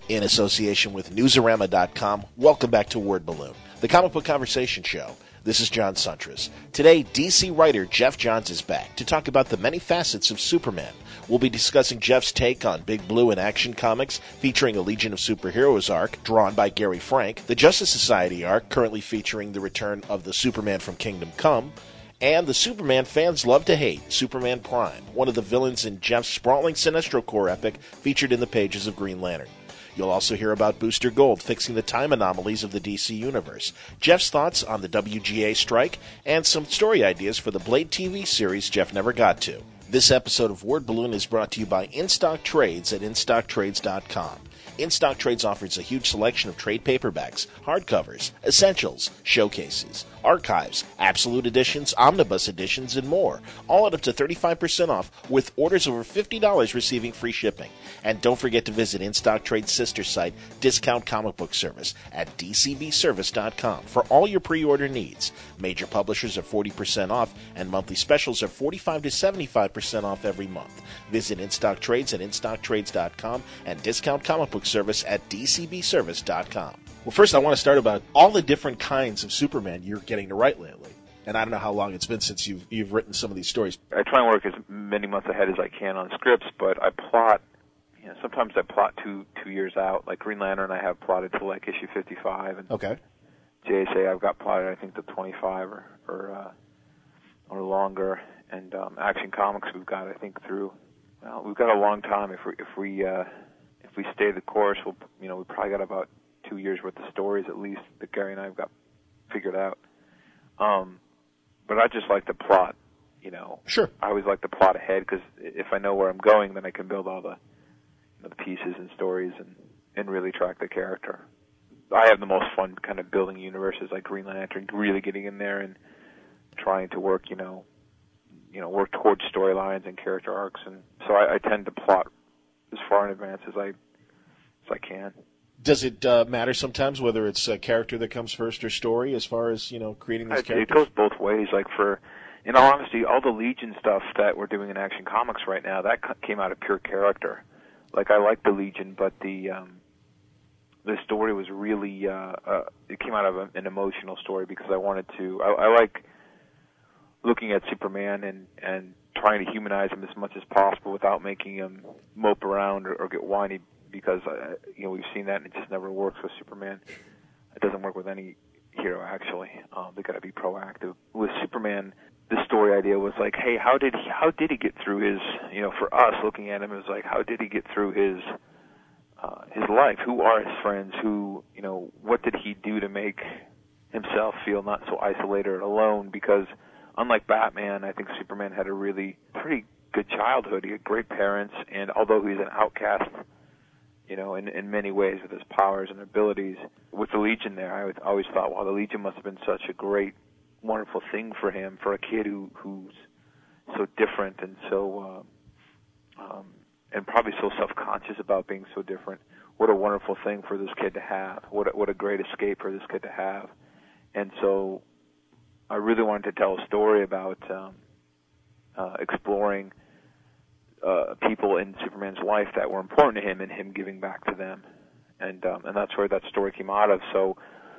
In association with Newsarama.com, welcome back to Word Balloon, the comic book conversation show. This is John Suntress. Today, DC writer Geoff Johns is back to talk about the many facets of Superman. We'll be discussing Geoff's take on Big Blue and Action Comics, featuring a Legion of Superheroes arc drawn by Gary Frank, the Justice Society arc currently featuring the return of the Superman from Kingdom Come, and the Superman fans love to hate, Superman Prime, one of the villains in Geoff's sprawling Sinestro Corps epic featured in the pages of Green Lantern. You'll also hear about Booster Gold fixing the time anomalies of the DC Universe, Geoff's thoughts on the WGA strike, and some story ideas for the Blade TV series Geoff never got to. This episode of Word Balloon is brought to you by InStock Trades at InStockTrades.com. InStock Trades offers a huge selection of trade paperbacks, hardcovers, essentials, showcases, archives, absolute editions, omnibus editions, and more, all at up to 35% off, with orders over $50 receiving free shipping. And don't forget to visit InStock Trade's sister site, Discount Comic Book Service, at DCBService.com for all your pre-order needs. Major publishers are 40% off, and monthly specials are 45 to 75% off every month. Visit InStock Trades at InStockTrades.com and Discount Comic Book Service at DCBService.com. Well, first I want to start about all the different kinds of Superman you're getting to write lately. And I don't know how long it's been since you've written some of these stories. I try and work as many months ahead as I can on scripts, but I plot, sometimes I plot two years out. Like Green Lantern I have plotted to like issue 55. And okay. JSA I've got plotted I think to 25 or longer. And Action Comics we've got I think through, we've got a long time. If we stay the course, we probably got about 2 years worth of stories at least that Gary and I have got figured out. But I just like to plot, Sure. I always like to plot ahead because if I know where I'm going, then I can build all the pieces and stories and really track the character. I have the most fun kind of building universes like Green Lantern, really getting in there and trying to work, work towards storylines and character arcs, and so I tend to plot as far in advance as I can. Does it matter sometimes whether it's a character that comes first or story as far as, creating these characters? It goes both ways. Like in all honesty, all the Legion stuff that we're doing in Action Comics right now, that came out of pure character. Like I like the Legion, but the story was really, it came out of an emotional story because I wanted to, I like looking at Superman and trying to humanize him as much as possible without making him mope around or get whiny, because we've seen that and it just never works with Superman. It doesn't work with any hero actually. They got to be proactive. With Superman, the story idea was like, hey, how did he get through his? For us looking at him, it was like, how did he get through his life? Who are his friends? What did he do to make himself feel not so isolated or alone? Because unlike Batman, I think Superman had a really pretty good childhood. He had great parents, and although he's an outcast, in many ways with his powers and abilities, with the Legion there, I always thought, wow, the Legion must have been such a great, wonderful thing for him, for a kid who's so different and so, and probably so self-conscious about being so different. What a wonderful thing for this kid to have. What a great escape for this kid to have. And so I really wanted to tell a story about exploring people in Superman's life that were important to him and him giving back to them. And that's where that story came out of. So,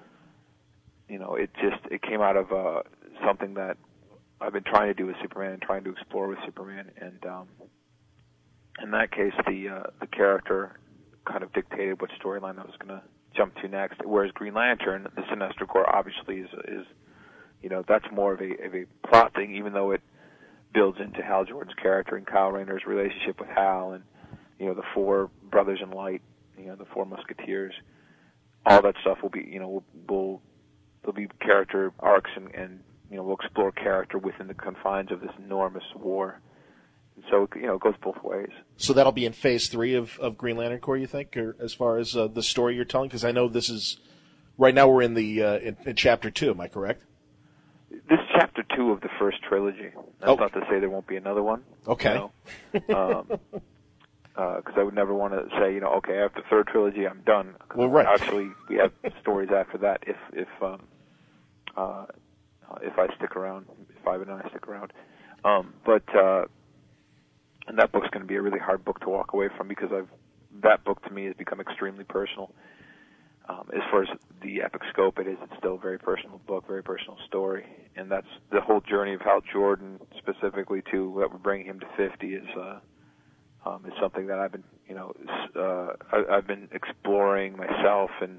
it came out of something that I've been trying to do with Superman and trying to explore with Superman. And in that case, the character kind of dictated what storyline I was going to jump to next. Whereas Green Lantern, the Sinestro Corps, obviously is that's more of a plot thing, even though it builds into Hal Jordan's character and Kyle Rayner's relationship with Hal and, the four brothers in light, the four musketeers. All that stuff will be, there'll be character arcs and we'll explore character within the confines of this enormous war. And so, it goes both ways. So that'll be in Phase 3 of Green Lantern Corps, you think, or as far as the story you're telling? Because I know this is, right now we're in the in Chapter 2, am I correct? This is Chapter 2 of the first trilogy. That's not to say there won't be another one. Okay. Because I would never want to say, okay, after the third trilogy, I'm done. Well, right. Actually, we have stories after that if I stick around, if Ivan and I stick around. And that book's going to be a really hard book to walk away from because I've that book to me has become extremely personal. As far as the epic scope it's still a very personal book, very personal story, and that's the whole journey of Hal Jordan specifically to that we're bringing him to 50 is something that I've been, I've been exploring myself, and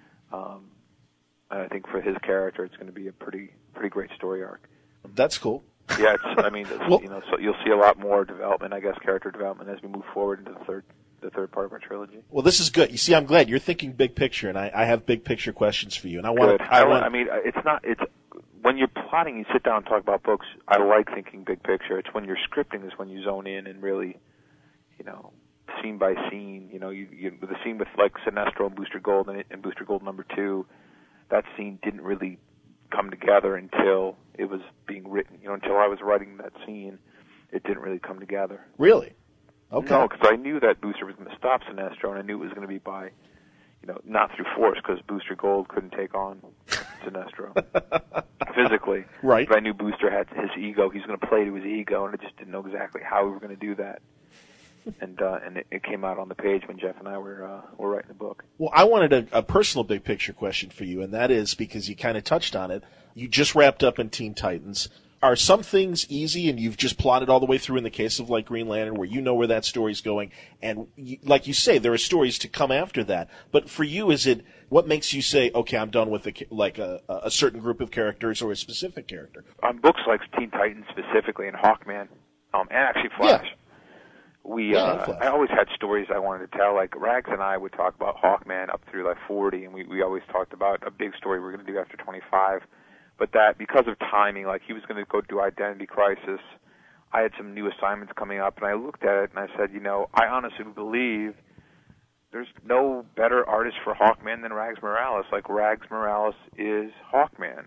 I think for his character, it's going to be a pretty great story arc. That's cool. Yeah, so you'll see a lot more development, I guess, character development as we move forward into the third part of our trilogy. Well, this is good. You see, I'm glad you're thinking big picture, and I have big picture questions for you. And It's when you're plotting, you sit down and talk about books. I like thinking big picture. It's when you're scripting is when you zone in and really, scene by scene. The scene with like Sinestro and Booster Gold and Booster Gold #2, that scene didn't really come together until it was being written. Until I was writing that scene, it didn't really come together. Really? Okay. No, because I knew that Booster was going to stop Sinestro, and I knew it was going to be by, not through force, because Booster Gold couldn't take on Sinestro physically. Right. But I knew Booster had his ego. He's going to play to his ego, and I just didn't know exactly how we were going to do that. And it came out on the page when Jeff and I were writing the book. Well, I wanted a personal big picture question for you, and that is because you kind of touched on it. You just wrapped up in Teen Titans. Are some things easy and you've just plotted all the way through in the case of like Green Lantern where you know where that story's going, and like you say, there are stories to come after that. But for you, is it what makes you say, okay, I'm done with a certain group of characters or a specific character? On books like Teen Titans specifically and Hawkman, and actually Flash. Yeah. I always had stories I wanted to tell. Like Rags and I would talk about Hawkman up through like 40, and we always talked about a big story we're going to do after 25. But that, because of timing, like he was going to go do Identity Crisis, I had some new assignments coming up, and I looked at it and I said, I honestly believe there's no better artist for Hawkman than Rags Morales. Like Rags Morales is Hawkman,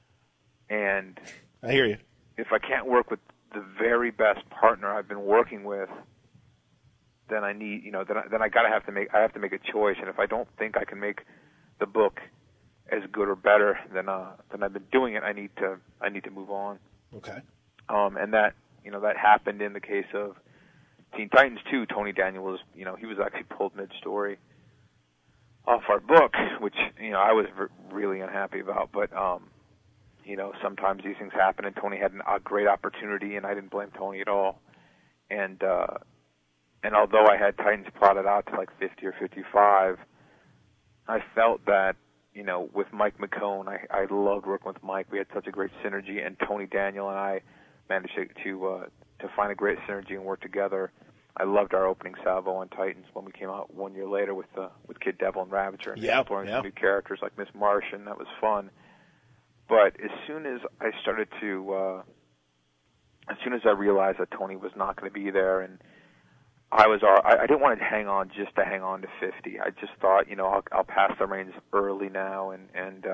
and I hear you. If I can't work with the very best partner I've been working with, then I need, then I have to make a choice. And if I don't think I can make the book as good or better than I've been doing it, I need to move on. Okay. And that that happened in the case of Teen Titans 2. Tony Daniel was he was actually pulled mid-story off our book, which I was really unhappy about. But sometimes these things happen, and Tony had a great opportunity, and I didn't blame Tony at all. And although I had Titans plotted out to like 50 or 55, I felt that, with Mike McCone, I loved working with Mike. We had such a great synergy, and Tony Daniel and I managed to find a great synergy and work together. I loved our opening salvo on Titans when we came out 1 year later with Kid Devil and Ravager and exploring some new characters like Miss Martian. That was fun. But as soon as I started to, as soon as I realized that Tony was not going to be there, and I didn't want to hang on just to hang on to 50. I just thought, I'll pass the reins early now, and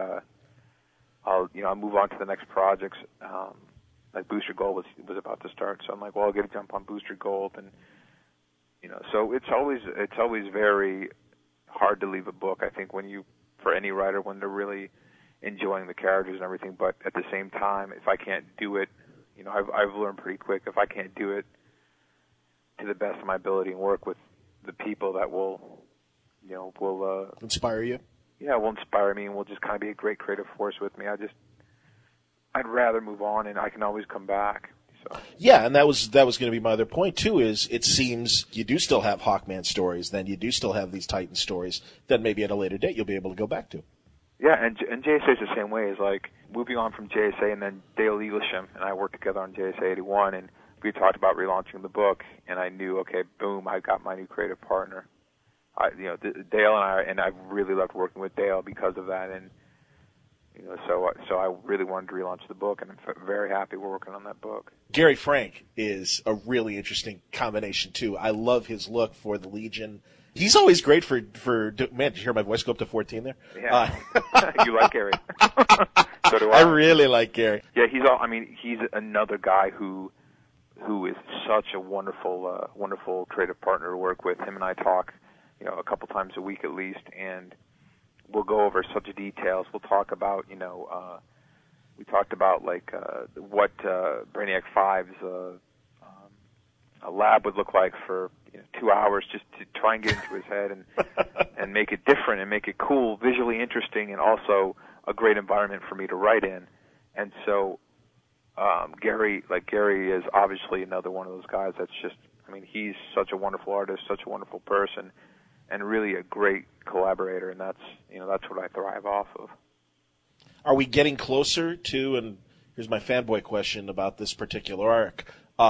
I'll move on to the next projects. Like Booster Gold was about to start, so I'm like, well, I'll get a jump on Booster Gold, and so it's always very hard to leave a book. I think for any writer, when they're really enjoying the characters and everything, but at the same time, if I can't do it, I've learned pretty quick, if I can't do it to the best of my ability and work with the people that will inspire you. Yeah, will inspire me and will just kind of be a great creative force with me. I'd rather move on, and I can always come back. So. Yeah, and that was going to be my other point too. Is it seems you do still have Hawkman stories, then you do still have these Titan stories that maybe at a later date you'll be able to go back to. Yeah, and JSA is the same way. Is like moving on from JSA, and then Dale Eaglesham and I worked together on JSA 81, and we talked about relaunching the book, and I knew, okay, boom, I got my new creative partner. Dale and I really loved working with Dale because of that, and so I really wanted to relaunch the book, and I'm very happy we're working on that book. Gary Frank is a really interesting combination too. I love his look for the Legion. He's always great for man. Did you hear my voice go up to 14 there? Yeah, you like Gary. So do I really like Gary. Yeah, he's another guy who is such a wonderful creative partner to work with. Him and I talk, a couple times a week at least, and we'll go over such details. We'll talk about, we talked about like what Brainiac 5's a lab would look like for 2 hours just to try and get into his head and make it different and make it cool, visually interesting, and also a great environment for me to write in. And so Gary is obviously another one of those guys that's just, he's such a wonderful artist, such a wonderful person, and really a great collaborator, and that's what I thrive off of. Are we getting closer to, and here's my fanboy question about this particular arc,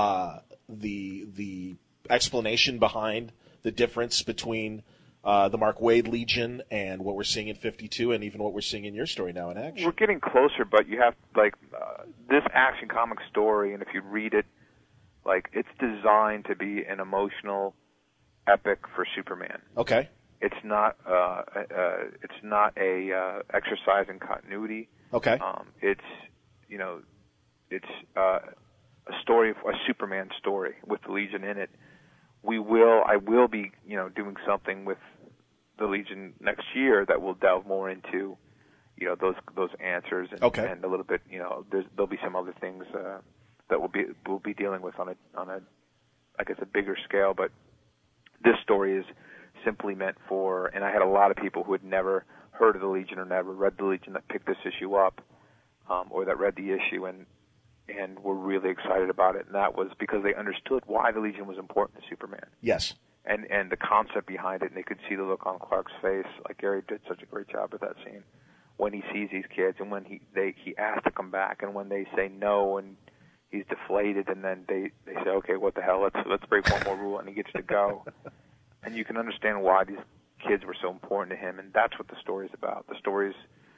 the explanation behind the difference between the Mark Waid Legion and what we're seeing in 52 and even what we're seeing in your story now in action? We're getting closer, but you have, this Action comic story, and if you read it, it's designed to be an emotional epic for Superman. Okay. It's not a exercise in continuity. Okay. It's a story, a Superman story with the Legion in it. I will be, doing something with the Legion next year that will delve more into, those answers and, okay. and a little bit, there'll be some other things that we'll be dealing with on a I guess a bigger scale. But this story is simply meant for, and I had a lot of people who had never heard of the Legion or never read the Legion that picked this issue up, or that read the issue and were really excited about it, and that was because they understood why the Legion was important to Superman. Yes. And the concept behind it, and they could see the look on Clark's face. Gary did such a great job with that scene. When he sees these kids, and when he asks to come back, and when they say no, and he's deflated, and then they say, okay, what the hell, let's break one more rule, and he gets to go. And you can understand why these kids were so important to him, and that's what the story's about. The story's,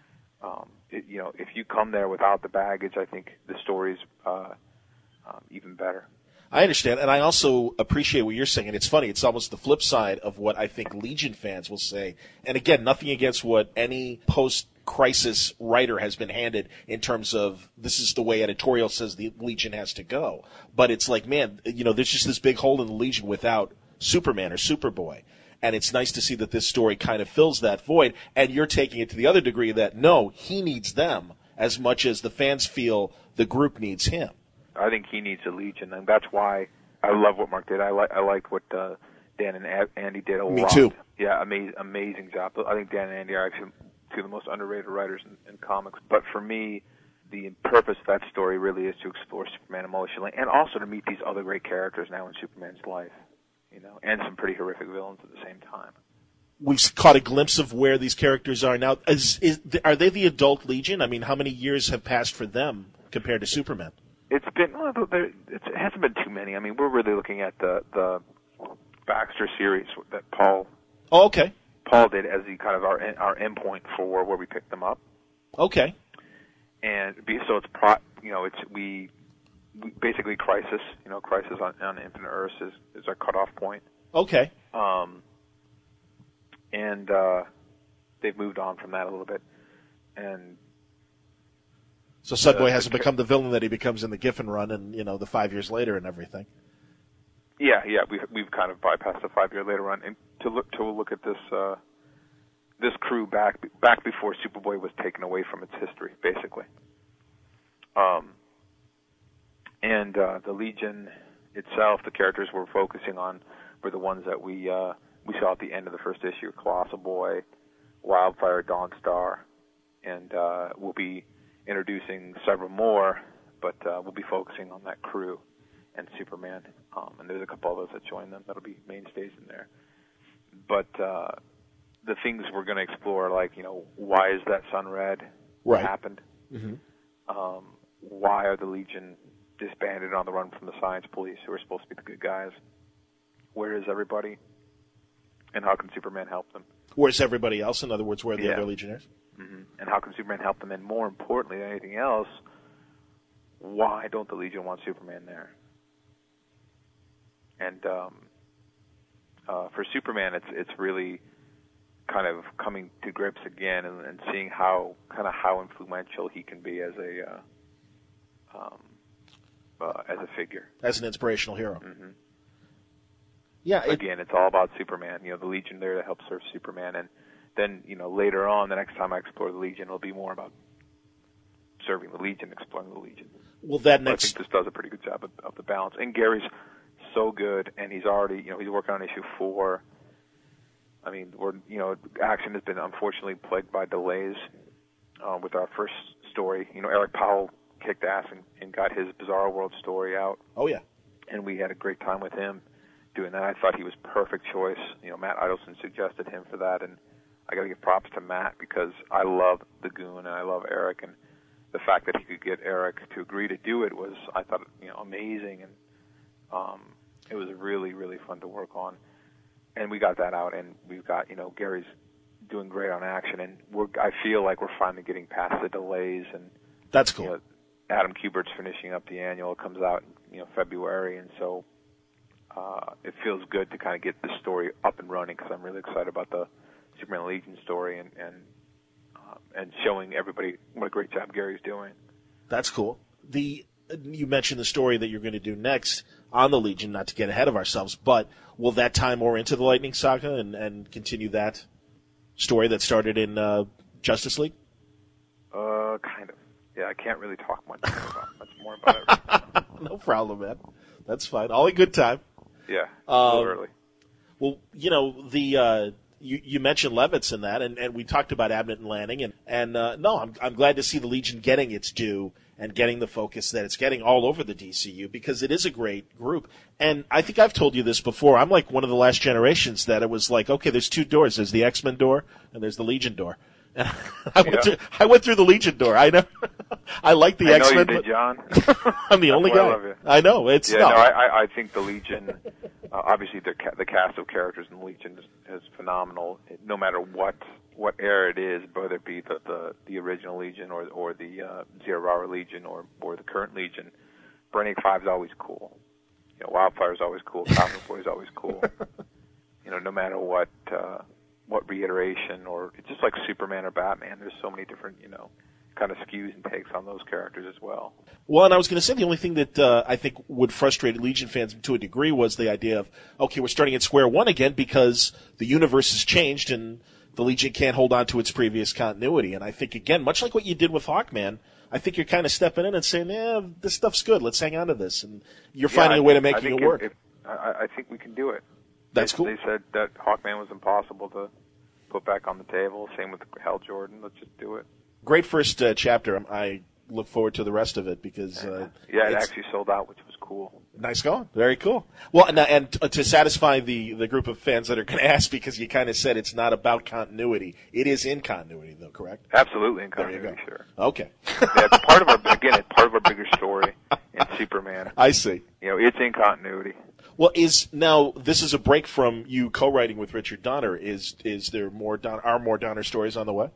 if you come there without the baggage, I think the story's even better. I understand, and I also appreciate what you're saying, and it's funny, it's almost the flip side of what I think Legion fans will say. And again, nothing against what any post-crisis writer has been handed in terms of this is the way editorial says the Legion has to go. But it's like, man, there's just this big hole in the Legion without Superman or Superboy. And it's nice to see that this story kind of fills that void, and you're taking it to the other degree that, no, he needs them as much as the fans feel the group needs him. I think he needs a Legion, and that's why I love what Mark did. I liked what Dan and Andy did a lot. Me too. Yeah, amazing job. I think Dan and Andy are actually two of the most underrated writers in comics. But for me, the purpose of that story really is to explore Superman emotionally, and also to meet these other great characters now in Superman's life, and some pretty horrific villains at the same time. We've caught a glimpse of where these characters are now. Are they the adult Legion? I mean, how many years have passed for them compared to Superman? It's been it hasn't been too many. I mean, we're really looking at the Baxter series that Paul. Oh, okay. Paul did as the kind of our endpoint for where we picked them up. Okay. And so it's we basically Crisis. Crisis on Infinite Earths is our cutoff point. Okay. And they've moved on from that a little bit, and. So Sudboy hasn't become the villain that he becomes in the Giffen run, and the 5 years later and everything. Yeah, we've kind of bypassed the 5 year later run, and to look at this this crew back before Superboy was taken away from its history, basically. And the Legion itself, the characters we're focusing on were the ones that we saw at the end of the first issue: Colossal Boy, Wildfire, Dawnstar, and we'll be introducing several more, but we'll be focusing on that crew and Superman. And there's a couple others that join them that'll be mainstays in there. But the things we're going to explore, why is that sun red? What happened? Mm-hmm. Why are the Legion disbanded on the run from the Science Police, who are supposed to be the good guys? Where is everybody? And how can Superman help them? Where's everybody else? In other words, where are the other Legionnaires? Mm-hmm. And how can Superman help them? And more importantly than anything else, why don't the Legion want Superman there? And for Superman, it's really kind of coming to grips again and seeing how influential he can be as a figure, as an inspirational hero. Mm-hmm. Yeah. Again, it's all about Superman. The Legion there to help serve Superman, and then later on, the next time I explore the Legion, it'll be more about serving the Legion, exploring the Legion. Well, I think this does a pretty good job of the balance. And Gary's so good, and he's already, he's working on issue 4. I mean, Action has been unfortunately plagued by delays with our first story. Eric Powell kicked ass and got his Bizarro World story out. Oh, yeah. And we had a great time with him doing that. I thought he was perfect choice. Matt Idelson suggested him for that, and I got to give props to Matt because I love the Goon and I love Eric, and the fact that he could get Eric to agree to do it was, I thought, amazing, and it was really, really fun to work on. And we got that out, and we've got, Gary's doing great on Action, and I feel like we're finally getting past the delays, and that's cool. Adam Kubert's finishing up the annual. It comes out in February, and so it feels good to kind of get this story up and running because I'm really excited about the Superman Legion story and showing everybody what a great job Gary's doing. That's cool. You mentioned the story that you're going to do next on the Legion, not to get ahead of ourselves, but will that tie more into the Lightning Saga and continue that story that started in Justice League? Kind of. Yeah, I can't really talk much more about it right now. No problem, man. That's fine. All in good time. Yeah, a little early. Well, you mentioned Levitz in that, and we talked about Abnett and Lanning, and no, I'm glad to see the Legion getting its due and getting the focus that it's getting all over the DCU because it is a great group. And I think I've told you this before. I'm like one of the last generations that it was like, okay, there's 2 doors. There's the X-Men door and there's the Legion door. And I went through the Legion door. I know. I like the X-Men. I know you did, John. I'm the only guy. I love you. I know. I think the Legion, obviously the cast of characters in the Legion is phenomenal. No matter what era it is, whether it be the original Legion or the Zero Hour Legion or the current Legion, Brainiac 5 is always cool. Wildfire is always cool. Cosmic Boy is always cool. No matter what reiteration, or it's just like Superman or Batman. There's so many different, kind of skews and takes on those characters as well. Well, and I was going to say the only thing that I think would frustrate Legion fans to a degree was the idea of, okay, we're starting at square one again because the universe has changed and the Legion can't hold on to its previous continuity. And I think, again, much like what you did with Hawkman, I think you're kind of stepping in and saying, this stuff's good. Let's hang on to this. And you're finding a way to making it work. I think we can do it. That's cool. They said that Hawkman was impossible to put back on the table. Same with Hal Jordan. Let's just do it. Great first chapter. I look forward to the rest of it because it actually sold out, which was cool. Nice going. Very cool. Well, and to satisfy the group of fans that are going to ask, because you kind of said it's not about continuity. It is in continuity, though, correct? Absolutely in continuity, sure. Okay. It's part of our bigger story in Superman. I see. It's in continuity. Well, this is a break from you co-writing with Richard Donner. Is there more more Donner stories on the way?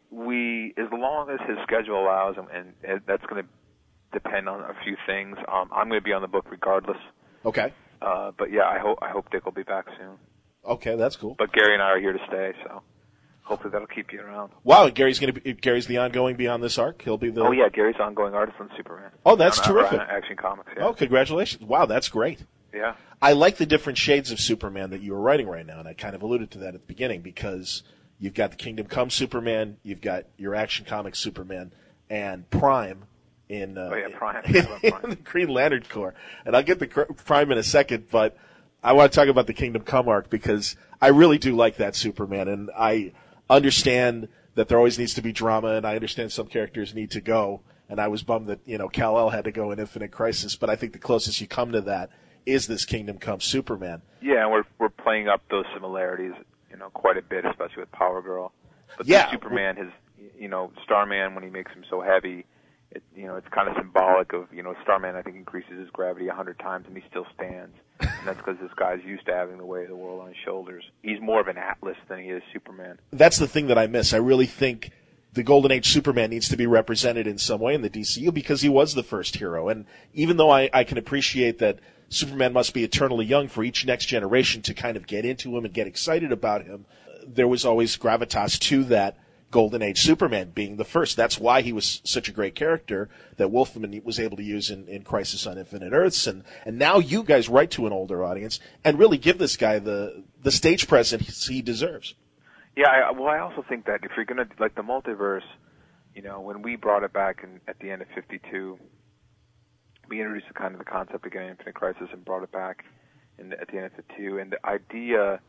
We as long as his schedule allows, and that's going to depend on a few things. I'm going to be on the book regardless. Okay. But yeah, I hope Dick will be back soon. Okay, that's cool. But Gary and I are here to stay, so hopefully that'll keep you around. Wow, Gary's the ongoing beyond this arc. He'll be the. Oh yeah, Gary's ongoing artist on Superman. Oh, that's terrific. Action Comics. Yeah. Oh, congratulations! Wow, that's great. Yeah. I like the different shades of Superman that you were writing right now, and I kind of alluded to that at the beginning because you've got the Kingdom Come Superman, you've got your Action Comics Superman, and Prime in Prime. in the Green Lantern Corps. And I'll get the Prime in a second, but I want to talk about the Kingdom Come arc because I really do like that Superman, and I understand that there always needs to be drama, and I understand some characters need to go, and I was bummed that Kal-El had to go in Infinite Crisis, but I think the closest you come to that is this Kingdom Come Superman. Yeah, and we're playing up those similarities, quite a bit, especially with Power Girl. But the Superman, his, Starman, when he makes him so heavy, it's kind of symbolic of, Starman, I think, increases his gravity 100 times and he still stands. And that's because this guy's used to having the weight of the world on his shoulders. He's more of an Atlas than he is Superman. That's the thing that I miss. I really think the Golden Age Superman needs to be represented in some way in the DCU because he was the first hero. And even though I can appreciate that Superman must be eternally young for each next generation to kind of get into him and get excited about him, there was always gravitas to that Golden Age Superman being the first. That's why he was such a great character that Wolfman was able to use in Crisis on Infinite Earths. And now you guys write to an older audience and really give this guy the stage presence he deserves. Yeah, I also think that if you're going to, like the multiverse, when we brought it back at the end of 52, we introduced the concept again in Infinite Crisis and brought it back. at the end of the 2. And the idea,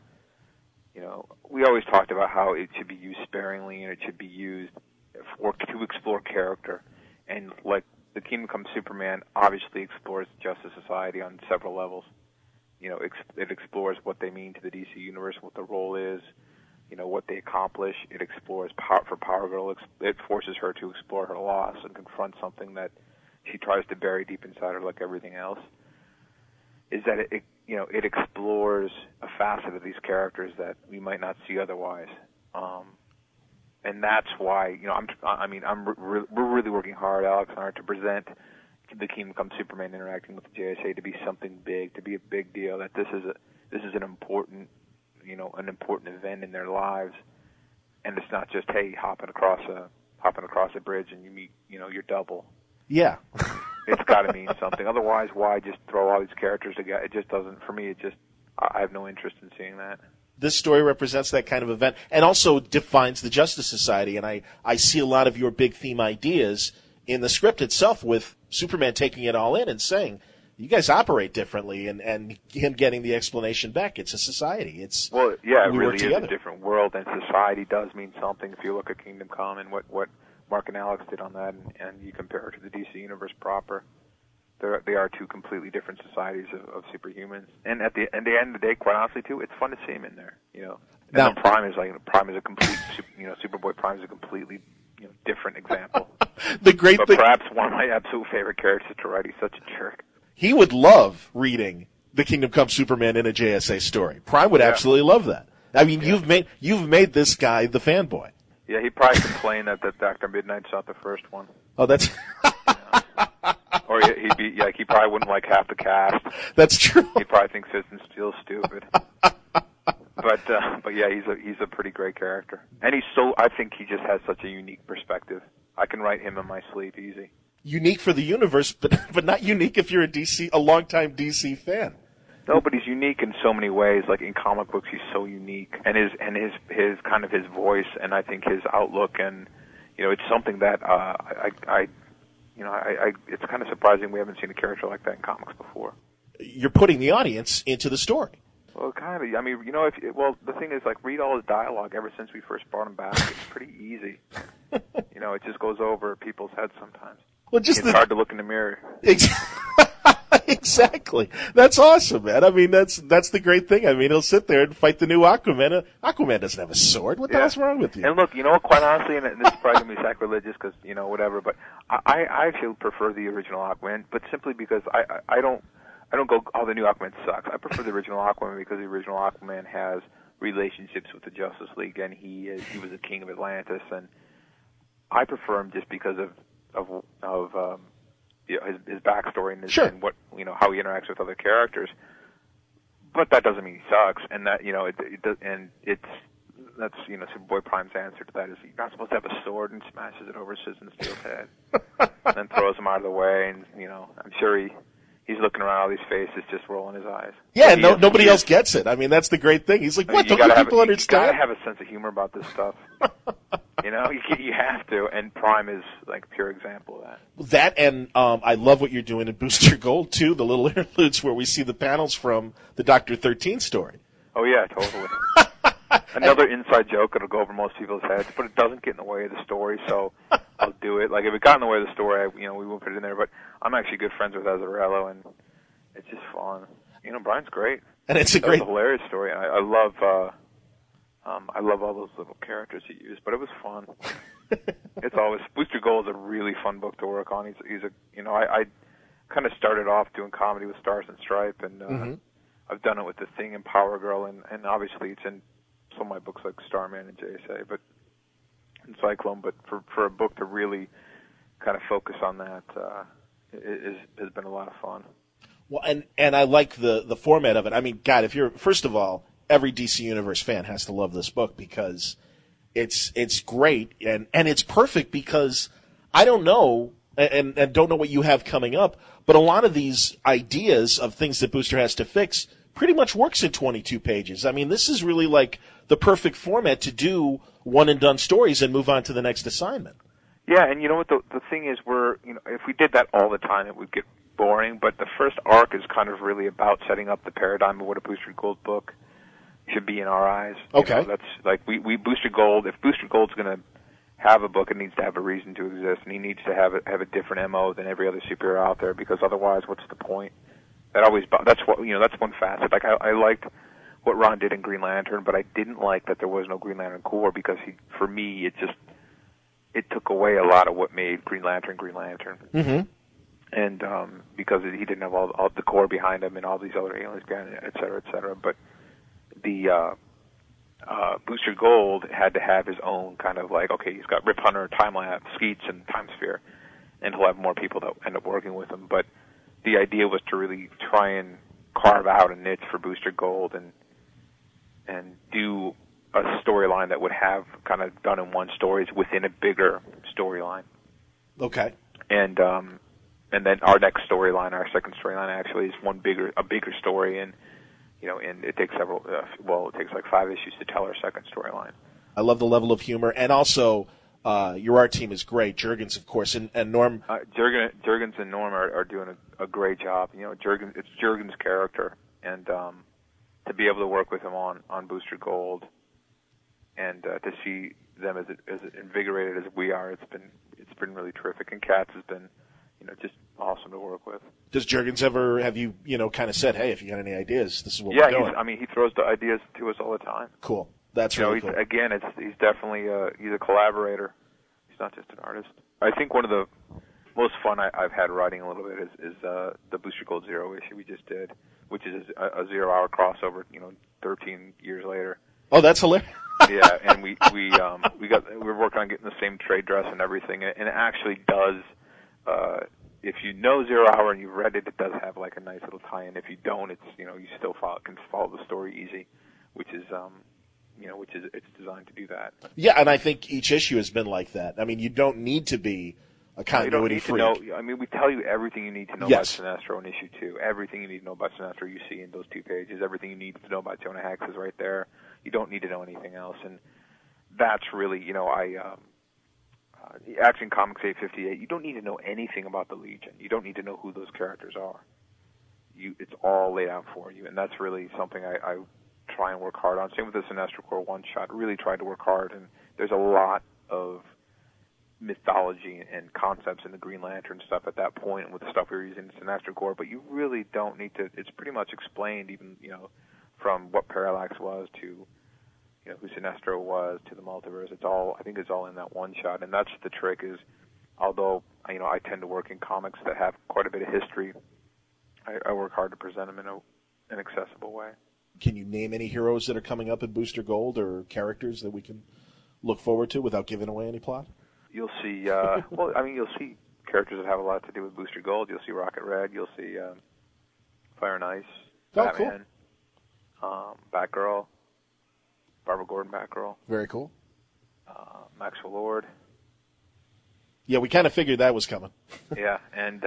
we always talked about how it should be used sparingly and it should be used to explore character. And like The Kingdom Come Superman obviously explores Justice Society on several levels. It explores what they mean to the DC universe, what the role is, what they accomplish. It explores for Power Girl. It forces her to explore her loss and confront something that she tries to bury deep inside her, like everything else. Is that it explores a facet of these characters that we might not see otherwise, and that's why we're really working hard, Alex and I, to present the Kingdom Come Superman interacting with the JSA to be something big, to be a big deal. That this is an important event in their lives, and it's not just hopping across a bridge and you meet your double. Yeah. It's got to mean something. Otherwise, why just throw all these characters together? It just doesn't. For me, I have no interest in seeing that. This story represents that kind of event and also defines the Justice Society. And I see a lot of your big theme ideas in the script itself, with Superman taking it all in and saying, you guys operate differently, and him getting the explanation back. It's a society. It really is a different world, and society does mean something. If you look at Kingdom Come and what Mark and Alex did on that, and you compare it to the DC universe proper, they are two completely different societies of superhumans. And at the end of the day, quite honestly, too, it's fun to see him in there. And then Prime is a complete, Superboy Prime is a completely different example. But perhaps one of my absolute favorite characters to write. He's such a jerk. He would love reading the Kingdom Come Superman in a JSA story. Prime would absolutely love that. I mean, you've made this guy the fanboy. Yeah, he'd probably complain that Dr. Midnight's not the first one. Oh, that's... Or he probably wouldn't like half the cast. That's true. He'd probably think Citizen Steel's stupid. But yeah, he's a pretty great character. And I think he just has such a unique perspective. I can write him in my sleep easy. Unique for the universe, but not unique if you're a longtime DC fan. No, but he's unique in so many ways. Like in comic books, he's so unique, and his kind of his voice, and I think his outlook, and it's something that it's kind of surprising we haven't seen a character like that in comics before. You're putting the audience into the story. Well, kind of. I mean, the thing is, like, read all his dialogue ever since we first brought him back. It's pretty easy. It just goes over people's heads sometimes. Well, it's hard to look in the mirror. Exactly. That's awesome, man. I mean, that's the great thing. I mean, he'll sit there and fight the new Aquaman. Aquaman doesn't have a sword. What the hell's wrong with you? And look, quite honestly, and this is probably going to be sacrilegious because, whatever, but I actually prefer the original Aquaman, but simply because I don't go, the new Aquaman sucks. I prefer the original Aquaman because the original Aquaman has relationships with the Justice League, and he was the king of Atlantis, and I prefer him just because of his backstory and, and what how he interacts with other characters. But that doesn't mean he sucks, and that that's Superboy Prime's answer to that is you're not supposed to have a sword, and smashes it over Citizen Steel's head, and then throws him out of the way, and I'm sure he's looking around all these faces, just rolling his eyes. Yeah, nobody else gets it. I mean, that's the great thing. He's like, what? Don't you people understand? You gotta have a sense of humor about this stuff. You have to, and Prime is like a pure example of that. That, and I love what you're doing in Booster Gold too. The little interludes where we see the panels from the Dr. 13 story. Oh yeah, totally. Another inside joke that'll go over most people's heads, but it doesn't get in the way of the story, so I'll do it. Like if it got in the way of the story, we won't put it in there. But I'm actually good friends with Azzarello, and it's just fun. Brian's great, and it's a hilarious story. I love all those little characters he used, but it was fun. It's always Booster Gold is a really fun book to work on. I kind of started off doing comedy with Stars and Stripe, and I've done it with The Thing and Power Girl, and obviously it's in some of my books like Starman and JSA, but and Cyclone. But for a book to really kind of focus on that has been a lot of fun. Well, and I like the format of it. I mean, God, first of all, every DC Universe fan has to love this book because it's great and it's perfect because I don't know and don't know what you have coming up, but a lot of these ideas of things that Booster has to fix pretty much works in 22 pages. I mean, this is really like the perfect format to do one and done stories and move on to the next assignment. Yeah, and you know what the thing is, if we did that all the time, it would get boring, but the first arc is kind of really about setting up the paradigm of what a Booster Gold book should be in our eyes. Okay. You know, that's like we Booster Gold. If Booster Gold's going to have a book, it needs to have a reason to exist, and he needs to have a different MO than every other superhero out there, because otherwise, what's the point? That's one facet. Like I liked what Ron did in Green Lantern, but I didn't like that there was no Green Lantern Corps, because for me it took away a lot of what made Green Lantern Green Lantern. Mm-hmm. And because he didn't have all the Corps behind him and all these other aliens behind him, et cetera, et cetera. But the Booster Gold had to have his own kind of like, okay, he's got Rip Hunter, Time Lab, Skeets, and Time Sphere, and he'll have more people that end up working with him. But the idea was to really try and carve out a niche for Booster Gold and do a storyline that would have kind of done in one story within a bigger storyline. Okay. And then our next storyline, our second storyline, actually is a bigger story, and and it takes it takes like 5 issues to tell our second storyline. I love the level of humor, and also your art team is great. Jurgens, of course, and Norm. Jurgens and Norm are doing a great job. It's Jurgens' character, and to be able to work with him on Booster Gold, and to see them as invigorated as we are, it's been really terrific. And Katz has been just awesome to work with. Does Jurgens ever have you kind of said, hey, if you got any ideas, this is what we're doing? Yeah, he throws the ideas to us all the time. Cool. That's really cool. Again, he's definitely he's a collaborator. He's not just an artist. I think one of the most fun I've had writing a little bit is the Booster Gold Zero issue we just did, which is a 0-hour crossover. 13 years later. Oh, that's hilarious. Yeah, and we're working on getting the same trade dress and everything, and it actually does. If you know 0 Hour and you've read it, it does have like a nice little tie-in. If you don't, it's you still can follow the story easy, which is it's designed to do that. Yeah, and I think each issue has been like that. I mean, you don't need to be a continuity freak. We tell you everything you need to know about Sinestro in issue 2. Everything you need to know about Sinestro you see in those 2 pages. Everything you need to know about Jonah Hex is right there. You don't need to know anything else, and that's really the Action Comics 858, you don't need to know anything about the Legion. You don't need to know who those characters are. It's all laid out for you, and that's really something I try and work hard on. Same with the Sinestro Corps one-shot. Really tried to work hard, and there's a lot of mythology and concepts in the Green Lantern stuff at that point with the stuff we were using in Sinestro Corps, but you really don't need to. It's pretty much explained, even, from what Parallax was to who Sinestro was to the multiverse. I think it's all in that one shot, and that's the trick. Is although I tend to work in comics that have quite a bit of history, I work hard to present them in an accessible way. Can you name any heroes that are coming up in Booster Gold, or characters that we can look forward to without giving away any plot? You'll see. You'll see characters that have a lot to do with Booster Gold. You'll see Rocket Red. You'll see Fire and Ice, Batman, Batgirl. Barbara Gordon Batgirl. Very cool. Maxwell Lord. Yeah, we kind of figured that was coming. Yeah, and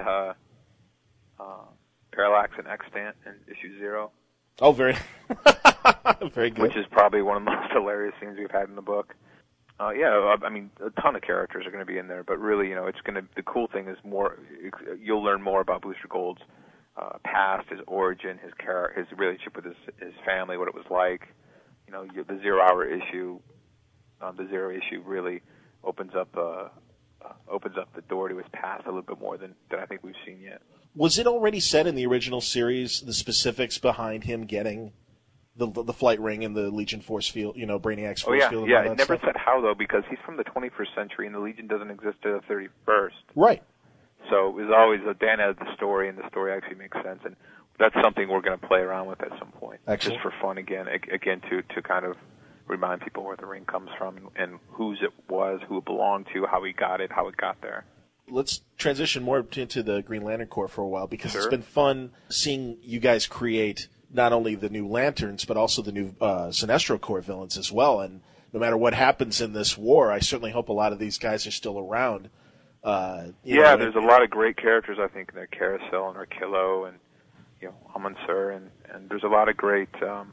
Parallax and Extant in issue 0. Oh, very, very good. Which is probably one of the most hilarious scenes we've had in the book. A ton of characters are going to be in there, but really, it's going to. The cool thing is you'll learn more about Booster Gold's past, his origin, his relationship with his family, what it was like. The 0 Hour issue, the Zero issue really opens up the door to his past a little bit more than I think we've seen yet. Was it already said in the original series the specifics behind him getting the flight ring and the Legion force field, Brainiac's force field? Yeah. It never said how though, because he's from the 21st century and the Legion doesn't exist to the 31st. Right. So it was always Dan added the story, and the story actually makes sense, and that's something we're going to play around with at some point. Excellent. Just for fun again to kind of remind people where the ring comes from and whose it was, who it belonged to, how he got it, how it got there. Let's transition more into the Green Lantern Corps for a while, because Sure. It's been fun seeing you guys create not only the new Lanterns, but also the new Sinestro Corps villains as well. And no matter what happens in this war, I certainly hope a lot of these guys are still around. There's a lot of great characters, I think, in there. Carousel and Arkillo and Amon-Sur, and there's a lot of great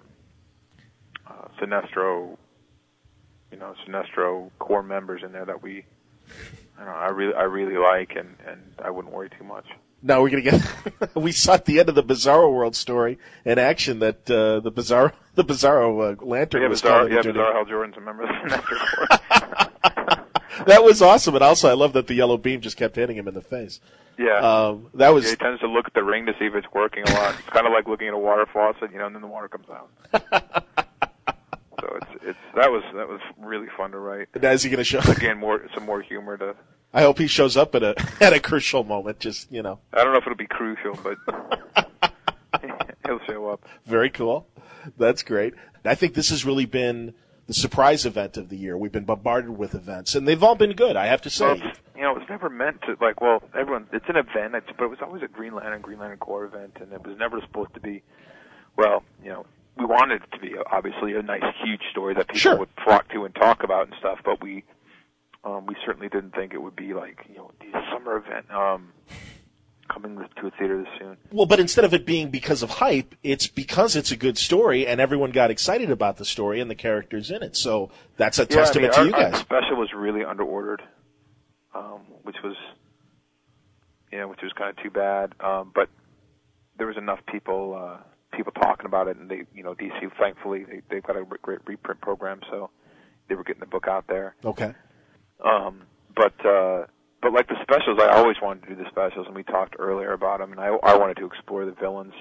Sinestro Corps members in there that I really like, and I wouldn't worry too much. Now we're going to get. We saw at the end of the Bizarro World story in action that the Bizarro lantern was coming. Yeah, Bizarro Hal Jordan's a member of the Network. That was awesome, and also I love that the yellow beam just kept hitting him in the face. Yeah. That was. Yeah, he tends to look at the ring to see if it's working a lot. It's kind of like looking at a water faucet, and then the water comes out. So that was really fun to write. Now, is he going to show again some more humor to? I hope he shows up at a crucial moment. Just I don't know if it'll be crucial, but he'll show up. Very cool. That's great. I think this has really been the surprise event of the year. We've been bombarded with events, and they've all been good, I have to say. Well, it was never meant to, everyone, it's an event, but it was always a Green Lantern Corps event, and it was never supposed to be, we wanted it to be, obviously, a nice, huge story that people would flock to and talk about and stuff, but we certainly didn't think it would be the summer event, coming to a theater this soon. Well, but instead of it being because of hype, it's because it's a good story and everyone got excited about the story and the characters in it. So that's a testament to you guys. Our special was really underordered, which was kind of too bad. But there was enough people talking about it, and they, DC, thankfully, they've got a great reprint program, so they were getting the book out there. Okay. But like the specials, I always wanted to do the specials, and we talked earlier about them, and I wanted to explore the villains,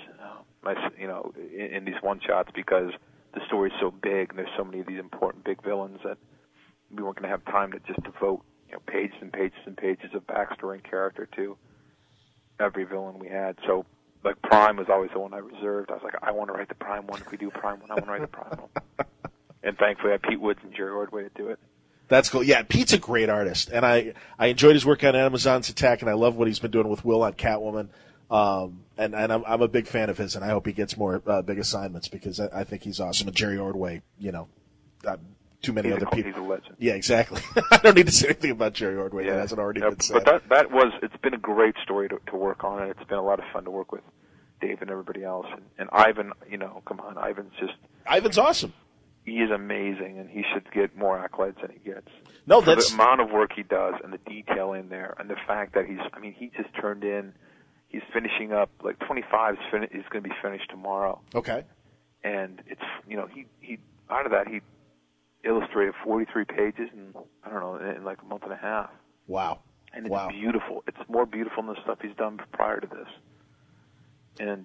in these one-shots, because the story's so big, and there's so many of these important big villains that we weren't going to have time to just devote, pages and pages and pages of backstory and character to every villain we had. So, like, Prime was always the one I reserved. I was like, I want to write the Prime one. If we do Prime one, I want to write the Prime one. And thankfully, I had Pete Woods and Jerry Ordway to do it. That's cool. Yeah, Pete's a great artist, and I enjoyed his work on Amazon's Attack, and I love what he's been doing with Will on Catwoman. And I'm a big fan of his, and I hope he gets more big assignments because I think he's awesome. And Jerry Ordway, too many other people. He's a legend. Yeah, exactly. I don't need to say anything about Jerry Ordway that hasn't already been said. But it's been a great story to work on, and it's been a lot of fun to work with Dave and everybody else. And Ivan, come on, Ivan's awesome. He is amazing, and he should get more accolades than he gets. No, for the amount of work he does and the detail in there, and the fact that he just turned in, he's finishing up, 25 is going to be finished tomorrow. Okay. And it's, he out of that, he illustrated 43 pages in like a month and a half. Wow. And it's beautiful. It's more beautiful than the stuff he's done prior to this. And,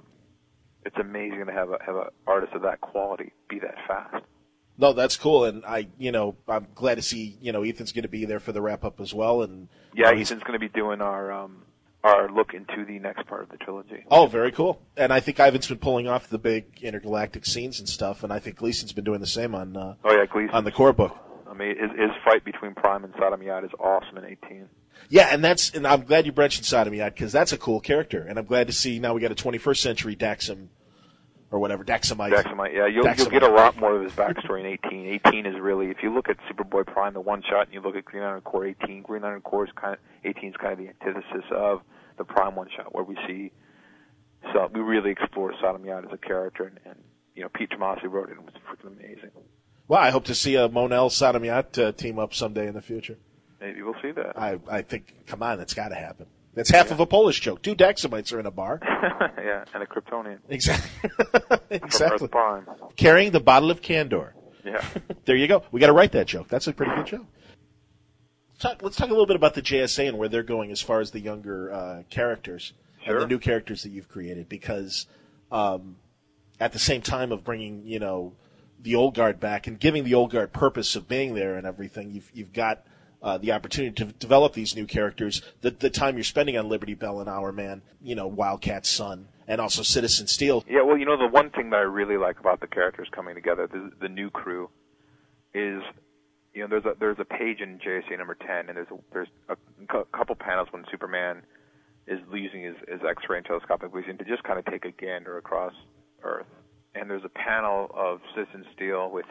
it's amazing to have an artist of that quality be that fast. No, that's cool, and I'm glad to see Ethan's going to be there for the wrap up as well. And Ethan's going to be doing our look into the next part of the trilogy. Oh, very cool. And I think Ivan's been pulling off the big intergalactic scenes and stuff, and I think Gleason's been doing the same on on the core book. I mean, his fight between Prime and Sodom Yad is awesome in 18. Yeah, and I'm glad you mentioned Sodom Yad because that's a cool character, and I'm glad to see now we got a 21st century Daxam or whatever, Daxamite. Daxamite, yeah. You'll get a lot more of his backstory in 18. 18 is really, if you look at Superboy Prime, the one shot, and you look at Green Lantern Corps 18, Green Lantern Corps 18 is kind of the antithesis of the Prime one shot, where we see, so we really explore Sodom Yad as a character, and Pete Tomasi wrote it, and it was freaking amazing. Well, I hope to see a Mon-El Sodom Yad team up someday in the future. Maybe we'll see that. I think, come on, that's got to happen. That's half of a Polish joke. 2 Daxamites are in a bar. Yeah, and a Kryptonian. Exactly. From Earth Prime. Carrying the bottle of Candor. Yeah. There you go. We got to write that joke. That's a pretty good joke. Let's talk a little bit about the JSA and where they're going as far as the younger characters and the new characters that you've created. Because at the same time of bringing, the Old Guard back and giving the Old Guard purpose of being there and everything, you've got the opportunity to develop these new characters. The time you're spending on Liberty Bell and Hourman, Wildcat's son, and also Citizen Steel. Yeah, well, the one thing that I really like about the characters coming together, the new crew, is there's a page in JSA number 10, and there's a couple panels when Superman is using his X-ray and telescopic vision to just kind of take a gander across Earth. And there's a panel of Citizen Steel with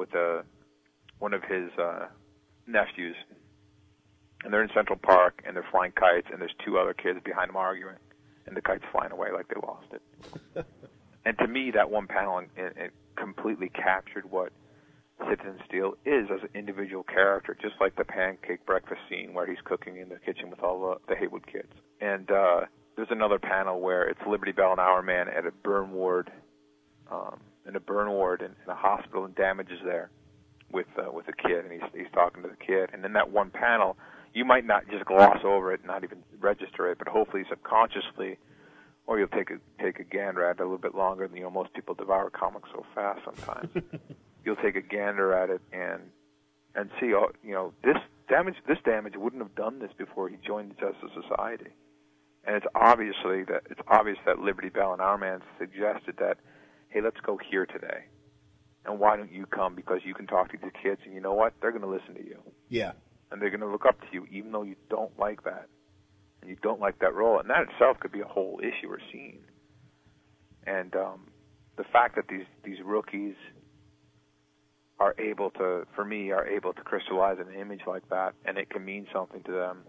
one of his nephews, and they're in Central Park, and they're flying kites, and there's 2 other kids behind them arguing, and the kite's flying away like they lost it. And to me, that one panel it completely captured what Citizen Steel is as an individual character, just like the pancake breakfast scene where he's cooking in the kitchen with all the Haywood kids. And there's another panel where it's Liberty Bell and Hourman at a burn ward, in a hospital, and Damage is there with a kid, and he's talking to the kid. And in that one panel, you might not just gloss over it, not even register it, but hopefully subconsciously, or you'll take a gander at it a little bit longer than, most people devour comics so fast sometimes. You'll take a gander at it and see, this Damage wouldn't have done this before he joined the Justice Society. And it's obvious that Liberty Bell and Hourman suggested that, hey, let's go here today. And why don't you come? Because you can talk to the kids, and you know what? They're going to listen to you. Yeah. And they're going to look up to you, even though you don't like that. And you don't like that role. And that itself could be a whole issue or scene. And the fact that these rookies are able to crystallize an image like that, and it can mean something to them,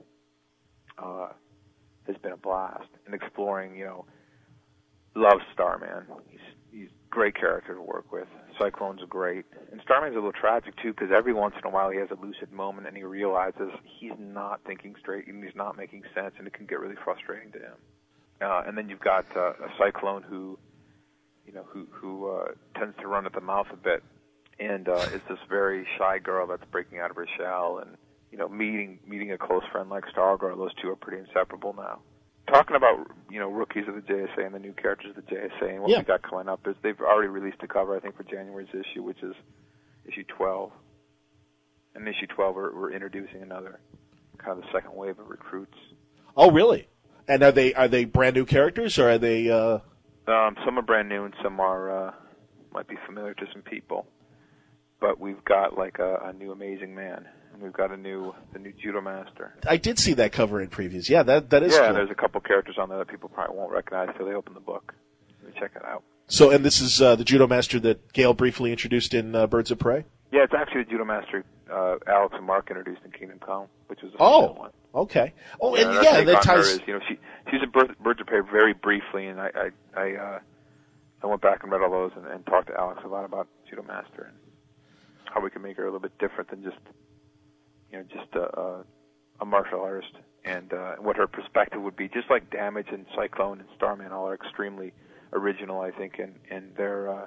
has been a blast. And exploring, love Starman. He's a great character to work with. Cyclone's great. And Starman's a little tragic, too, because every once in a while he has a lucid moment and he realizes he's not thinking straight and he's not making sense, and it can get really frustrating to him. And then you've got a Cyclone who tends to run at the mouth a bit, and is this very shy girl that's breaking out of her shell, and meeting a close friend like Stargirl. Those two are pretty inseparable now. Talking about rookies of the JSA and the new characters of the JSA and what we got coming up is they've already released a cover, I think, for January's issue, which is issue 12. And in issue 12, we're introducing another kind of the second wave of recruits. Oh, really? And are they brand new characters, or are they? Some are brand new and some are might be familiar to some people. But we've got like a new Amazing Man. We've got the new Judo Master. I did see that cover in previews. Yeah, that is cool. Yeah, there's a couple characters on there that people probably won't recognize until they open the book. Check it out. So, and this is the Judo Master that Gail briefly introduced in Birds of Prey? Yeah, it's actually the Judo Master Alex and Mark introduced in Kingdom Come, which was the first one. Okay. Oh, yeah, and that ties. Is, she's in Birds of Prey very briefly, and I went back and read all those and talked to Alex a lot about Judo Master and how we can make her a little bit different than just a martial artist, and what her perspective would be. Just like Damage and Cyclone and Starman all are extremely original, I think, in their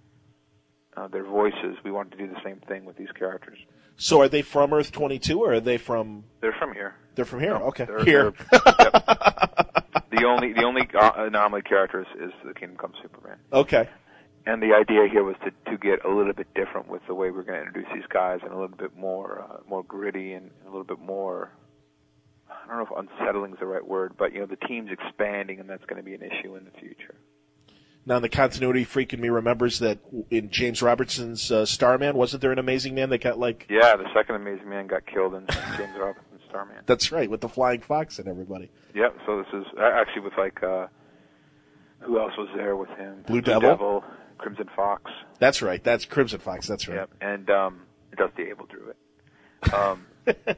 voices. We wanted to do the same thing with these characters. So are they from Earth 22, or are they from? They're from here. They're from here. No, okay. Here. Yep. The only anomaly character is the Kingdom Come Superman. Okay. And the idea here was to get a little bit different with the way we're going to introduce these guys, and a little bit more gritty and a little bit more, I don't know if unsettling is the right word, but the team's expanding, and that's going to be an issue in the future. Now, the continuity freak in me remembers that in James Robertson's Starman, wasn't there an Amazing Man that got Yeah, the second Amazing Man got killed in James Robertson's Starman. That's right, with the flying fox and everybody. Yep. So this is actually with who else was there with him? Blue Devil. Crimson Fox. That's right. That's Crimson Fox. That's right. Yep. And Dusty Abel drew it.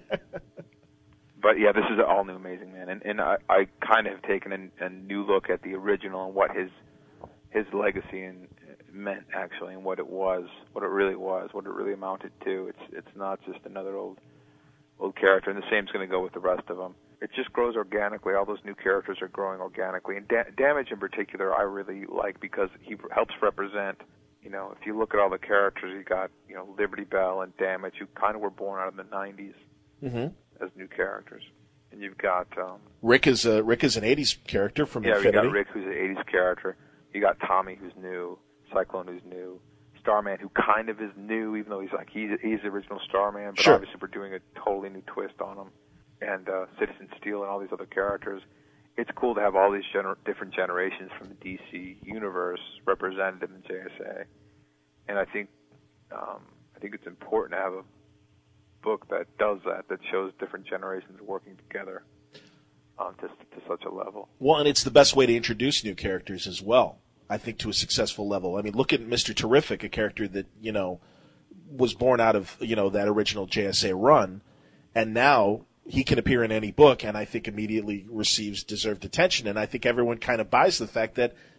But yeah, this is an all new Amazing Man, and I kind of have taken a new look at the original and what his legacy meant actually, and what it was, what it really was, what it really amounted to. It's not just another old character, and the same's going to go with the rest of them. It just grows organically. All those new characters are growing organically. And Damage in particular I really like because he helps represent, if you look at all the characters, you got, Liberty Bell and Damage, who kind of were born out of the 90s as new characters. And you've got... Rick is an 80s character from Infinity. Yeah, you got Rick, who's an 80s character. You got Tommy, who's new. Cyclone, who's new. Starman, who kind of is new, even though he's the original Starman, but obviously we're doing a totally new twist on him. And Citizen Steel and all these other characters. It's cool to have all these different generations from the DC universe represented in the JSA. And I think it's important to have a book that does that shows different generations working together to such a level. Well, and it's the best way to introduce new characters as well, I think, to a successful level. I mean, look at Mr. Terrific, a character that, was born out of, that original JSA run, and now he can appear in any book, and I think immediately receives deserved attention. And I think everyone kind of buys the fact that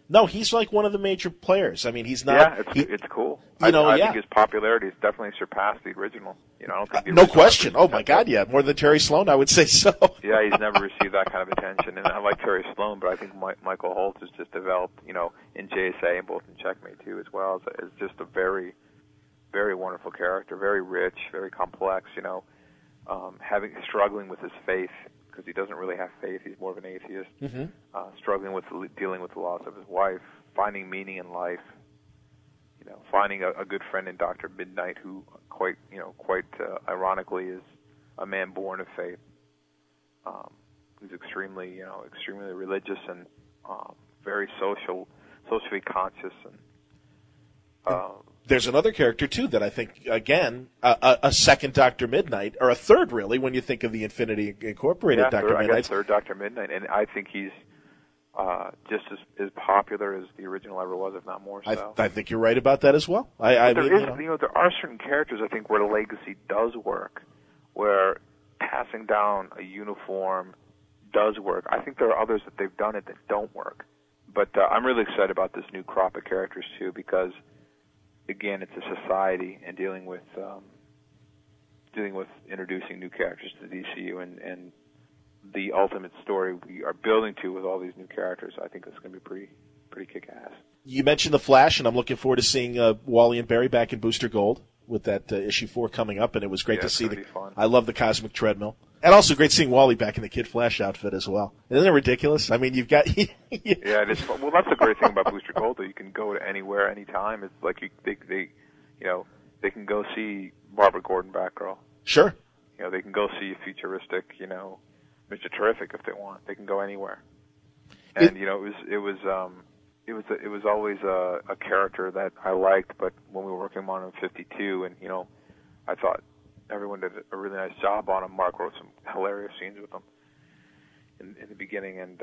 No, he's like one of the major players. I mean, he's not. Yeah, it's cool. I think his popularity has definitely surpassed the original. I don't think no question. Oh my God, yeah, more than Terry Sloan, I would say so. Yeah, he's never received that kind of attention, and I like Terry Sloan, but I think Michael Holt has just developed, in JSA and both in Checkmate too, as well as just a very, very wonderful character, very rich, very complex. Struggling with his faith. Because he doesn't really have faith, he's more of an atheist. Mm-hmm. Struggling with dealing with the loss of his wife, finding meaning in life. Finding a good friend in Dr. Midnight, who quite ironically is a man born of faith. Who's extremely religious and very socially conscious and. There's another character, too, that I think, again, a second Dr. Midnight, or a third, really, when you think of the Infinity Incorporated Dr. Midnight. I guess third Dr. Midnight, and I think he's just as popular as the original ever was, if not more so. I think you're right about that as well. There are certain characters, I think, where the legacy does work, where passing down a uniform does work. I think there are others that they've done it that don't work. But I'm really excited about this new crop of characters, too, because again, it's a society, and dealing with introducing new characters to the DCU and the ultimate story we are building to with all these new characters. I think it's going to be pretty kick-ass. You mentioned The Flash, and I'm looking forward to seeing Wally and Barry back in Booster Gold with that issue 4 coming up, and it was great to see. I love the Cosmic Treadmill. And also great seeing Wally back in the Kid Flash outfit as well. Isn't it ridiculous? I mean, you've got... Yeah, it is fun. Well, that's the great thing about Booster Gold, though. You can go to anywhere, anytime. It's like they can go see Barbara Gordon Batgirl. Sure. They can go see a futuristic, Mr. Terrific if they want. They can go anywhere. And it was always a character that I liked, but when we were working on him in 52, and I thought everyone did a really nice job on him. Mark wrote some hilarious scenes with him in the beginning, and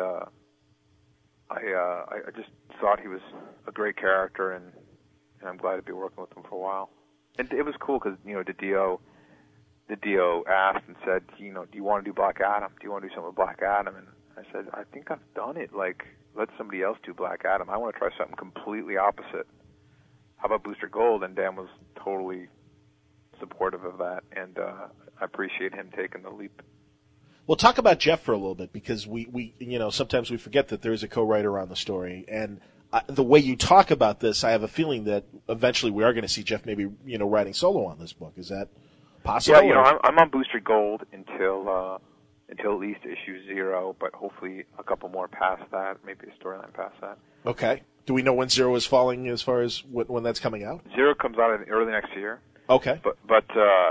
I just thought he was a great character, and I'm glad to be working with him for a while. And it was cool because the DO asked and said, do you want to do Black Adam? Do you want to do something with Black Adam? And I said, I think I've done it. Like, let somebody else do Black Adam. I want to try something completely opposite. How about Booster Gold? And Dan was totally supportive of that, and I appreciate him taking the leap. Well, talk about Jeff for a little bit, because we sometimes we forget that there is a co-writer on the story, and the way you talk about this, I have a feeling that eventually we are going to see Jeff maybe writing solo on this book. Is that possible? Yeah, I'm on Booster Gold until at least issue 0, but hopefully a couple more past that, maybe a storyline past that. Okay. Do we know when 0 is falling as far as when that's coming out? 0 comes out early next year. Okay. But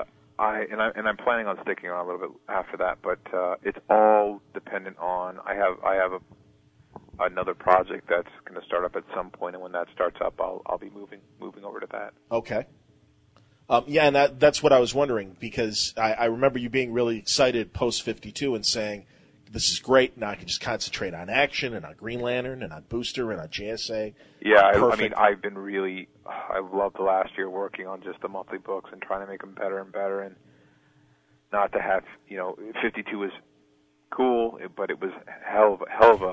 I'm planning on sticking on a little bit after that. But it's all dependent on I have another project that's going to start up at some point, and when that starts up, I'll be moving over to that. Okay. Yeah, and that's what I was wondering, because I remember you being really excited post 52 and saying, this is great, now I can just concentrate on action and on Green Lantern and on Booster and on JSA. Yeah, I mean, I've loved the last year working on just the monthly books and trying to make them better and better, and not to have, 52 was cool, but it was hell of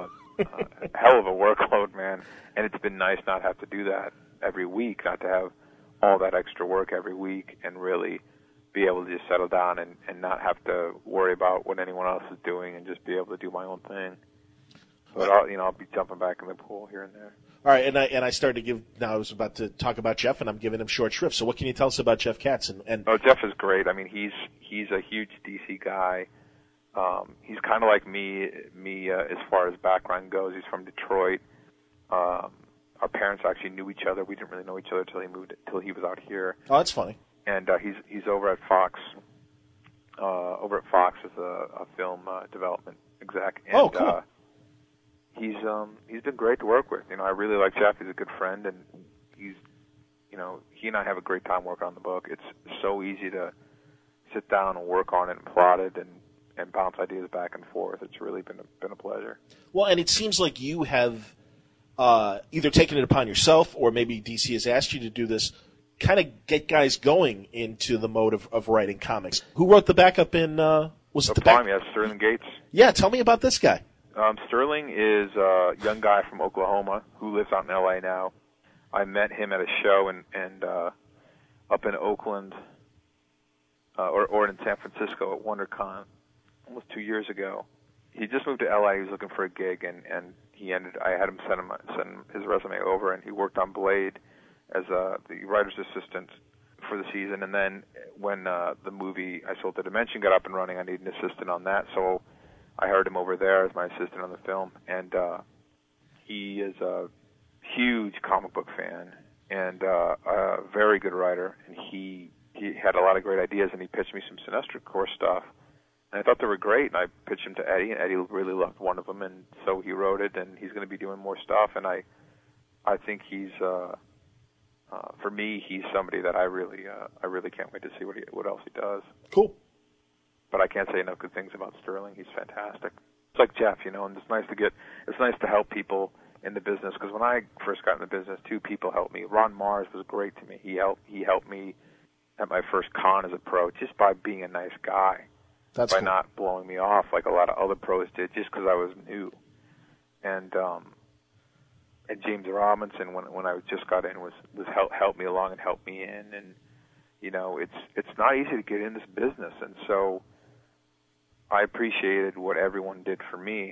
a workload, man, and it's been nice not have to do that every week, not to have all that extra work every week, and really be able to just settle down and not have to worry about what anyone else is doing, and just be able to do my own thing. But I'll be jumping back in the pool here and there. All right, and I started to give. Now I was about to talk about Jeff, and I'm giving him short shrift. So what can you tell us about Jeff Katz? Oh, Jeff is great. I mean, he's a huge DC guy. He's kind of like me as far as background goes. He's from Detroit. Our parents actually knew each other. We didn't really know each other till he was out here. Oh, that's funny. And he's over at Fox. Over at Fox as a film development exec. And, oh, cool. He's been great to work with. I really like Jeff. He's a good friend, and he and I have a great time working on the book. It's so easy to sit down and work on it and plot it and bounce ideas back and forth. It's really been a pleasure. Well, and it seems like you have either taken it upon yourself, or maybe DC has asked you to do this, kind of get guys going into the mode of writing comics. Who wrote the backup in, was it the Prime? Yes, Sterling Gates. Yeah, tell me about this guy. Sterling is a young guy from Oklahoma who lives out in L.A. now. I met him at a show and up in Oakland or in San Francisco at WonderCon almost 2 years ago. He just moved to L.A. He was looking for a gig, and I had him send him his resume over, and he worked on Blade as the writer's assistant for the season. And then when the movie I Sold to Dimension got up and running, I needed an assistant on that, so I hired him over there as my assistant on the film. And he is a huge comic book fan and a very good writer, and he had a lot of great ideas, and he pitched me some Sinestro Corps stuff. And I thought they were great, and I pitched them to Eddie, and Eddie really loved one of them, and so he wrote it, and he's going to be doing more stuff. And I think he's, for me, he's somebody that I really can't wait to see what else he does. Cool. But I can't say enough good things about Sterling. He's fantastic. It's like Jeff, and it's nice to help people in the business, because when I first got in the business, two people helped me. Ron Mars was great to me. He helped me at my first con as a pro just by being a nice guy. That's by cool. Not blowing me off like a lot of other pros did, just because I was new. And James Robinson, when I just got in, was helped me along and helped me in. And it's not easy to get in this business, and so I appreciated what everyone did for me,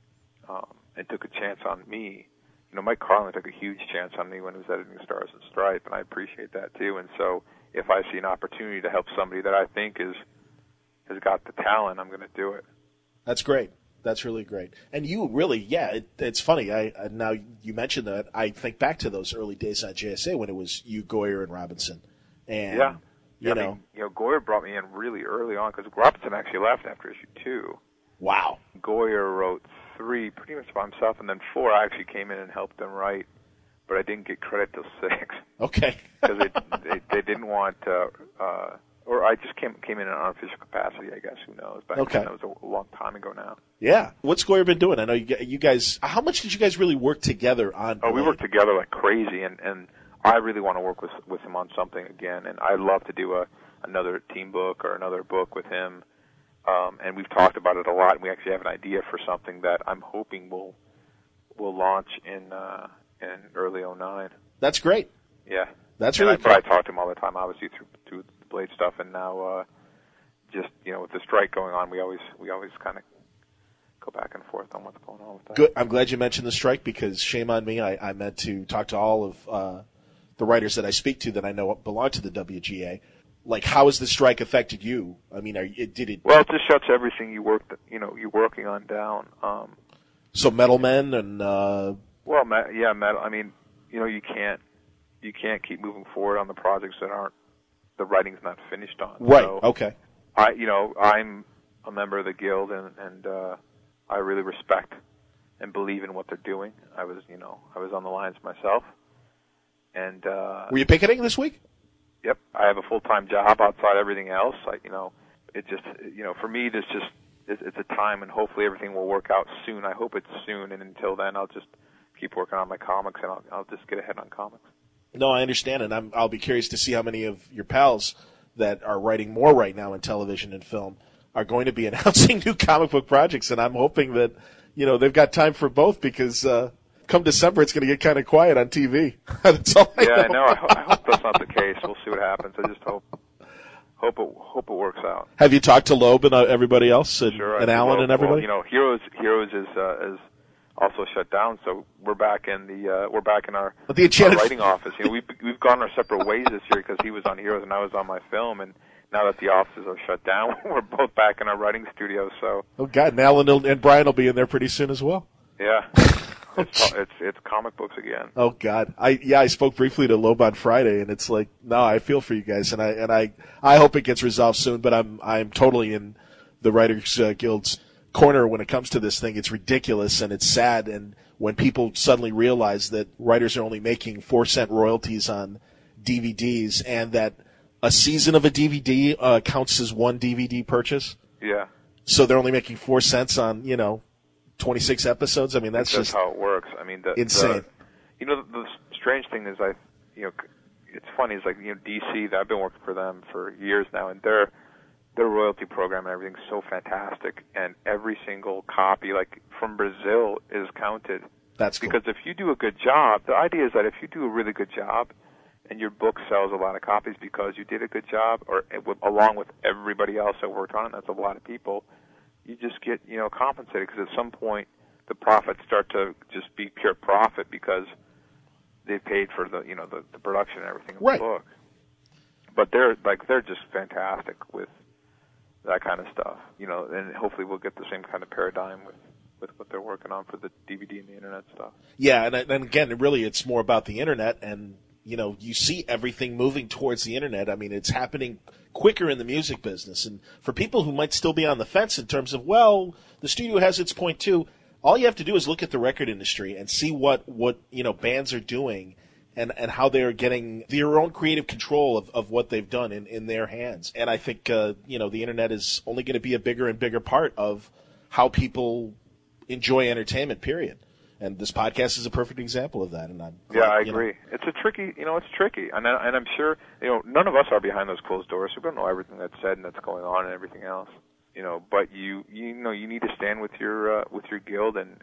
and took a chance on me. Mike Carlin took a huge chance on me when he was editing Stars and Stripe, and I appreciate that too. And so if I see an opportunity to help somebody that I think has got the talent, I'm going to do it. That's great. That's really great. And you really, it's funny. Now you mentioned that, I think back to those early days on JSA when it was you, Goyer, and Robinson. And, Goyer brought me in really early on, because Robinson actually left after issue 2. Wow. Goyer wrote 3 pretty much by himself, and then 4 I actually came in and helped them write, but I didn't get credit till 6. Okay. Because they didn't want, or I just came in an unofficial capacity, I guess. Who knows? Back then, that was a long time ago now. Yeah. What's Goyer been doing? I know you guys. How much did you guys really work together on? Oh, we worked together like crazy, and I really want to work with him on something again. And I'd love to do another team book or another book with him. And we've talked about it a lot, and we actually have an idea for something that I'm hoping will launch in early 2009. That's great. Yeah. That's really cool. But I talk to him all the time, obviously, through the Blade stuff, and now just with the strike going on, we always kind of go back and forth on what's going on with that. Good. I'm glad you mentioned the strike, because shame on me. I meant to talk to all of the writers that I speak to that I know belong to the WGA. Like, how has the strike affected you? I mean, did it? Well, it just shuts everything you're working on down. So Metal Men and Metal. I mean, you can't keep moving forward on the projects that aren't, the writing's not finished on. Right. So Okay. I'm a member of the guild, and I really respect and believe in what they're doing. I was on the lines myself, and were you picketing this week? Yep, I have a full-time job outside everything else. It just, for me, it's a time, and hopefully everything will work out soon. I hope it's soon, and until then, I'll just keep working on my comics, and I'll just get ahead on comics. No, I understand, and I'll be curious to see how many of your pals that are writing more right now in television and film are going to be announcing new comic book projects, and I'm hoping that they've got time for both, because come December, it's going to get kind of quiet on TV. That's all I know. I know. I hope that's not the case. We'll see what happens. I just hope it works out. Have you talked to Loeb and everybody else, and, sure, and Alan and everybody? Well, Heroes is also shut down, so we're back in our writing office. We've gone our separate ways this year, because he was on Heroes and I was on my film, and now that the offices are shut down, we're both back in our writing studio. So. Oh God, and Alan and Brian will be in there pretty soon as well. Yeah. It's comic books again. Oh God, I spoke briefly to Loeb on Friday, and it's like, no, I feel for you guys, and I hope it gets resolved soon. But I'm totally in the Writers Guild's corner when it comes to this thing. It's ridiculous and it's sad, and when people suddenly realize that writers are only making 4-cent royalties on DVDs, and that a season of a DVD counts as one DVD purchase. Yeah. So they're only making 4 cents on 26 episodes. I mean, that's just how it works. I mean, insane. The strange thing is, it's funny. It's like DC. I've been working for them for years now, and their royalty program and everything's so fantastic, and every single copy, like from Brazil, is counted. That's cool. Because if you do a good job, the idea is that if you do a really good job, and your book sells a lot of copies because you did a good job, or along with everybody else that worked on it, that's a lot of people, you just get, compensated, because at some point the profits start to just be pure profit because they paid for the production and everything of the book. But they're just fantastic with that kind of stuff, and hopefully we'll get the same kind of paradigm with what they're working on for the DVD and the internet stuff. Yeah, and again, really, it's more about the internet, and you see everything moving towards the internet. I mean, it's happening quicker in the music business, and for people who might still be on the fence in terms of, well, the studio has its point too, all you have to do is look at the record industry and see what bands are doing and how they're getting their own creative control of what they've done in their hands. And I think the internet is only going to be a bigger and bigger part of how people enjoy entertainment, period. And this podcast is a perfect example of that. And I agree. It's tricky, and I'm sure, none of us are behind those closed doors, so we don't know everything that's said and that's going on and everything else. But you need to stand with your guild, and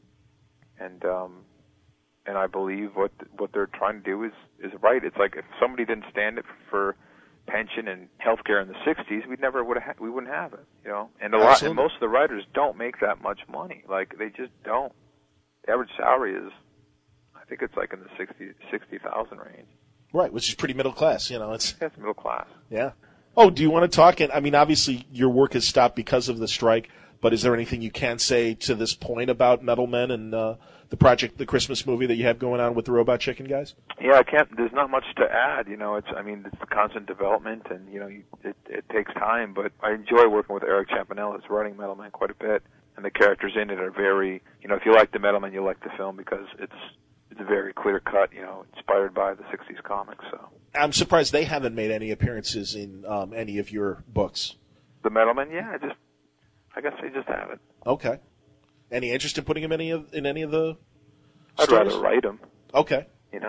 I believe what they're trying to do is right. It's like if somebody didn't stand it for pension and healthcare in the '60s, we wouldn't have it, And and most of the writers don't make that much money. Like, they just don't. The average salary is, I think it's like in the 60,000 range. Right, which is pretty middle class, It's middle class. Yeah. Oh, do you want to talk? And I mean, obviously, your work has stopped because of the strike. But is there anything you can say to this point about Metal Men and the project, the Christmas movie that you have going on with the Robot Chicken guys? Yeah, I can't. There's not much to add. It's constant development, and it takes time. But I enjoy working with Eric Champanella, who's writing Metal Men, quite a bit. And the characters in it are very, if you like the Metal Men, you'll like the film, because it's very clear cut, inspired by the '60s comics. So I'm surprised they haven't made any appearances in any of your books. The Metal Men, yeah, I guess they just haven't. Okay. Any interest in putting them in any of the I'd stories? rather write them. Okay.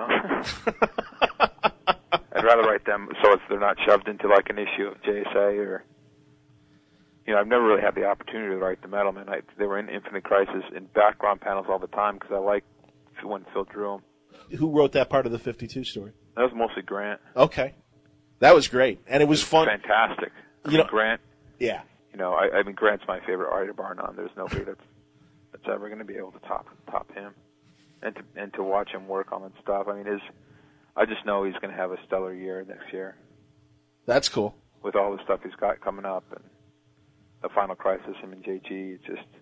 I'd rather write them so they're not shoved into like an issue of JSA or. I've never really had the opportunity to write the Metal Men. They were in Infinite Crisis in background panels all the time because I like when Phil drew them. Who wrote that part of the 52 story? That was mostly Grant. Okay. That was great. And it was fun. Fantastic. Grant. Yeah. I mean, Grant's my favorite writer, bar none. There's nobody that's ever going to be able to top him. And to watch him work on that stuff. I mean, I just know he's going to have a stellar year next year. That's cool. With all the stuff he's got coming up, and the Final Crisis, him and JG,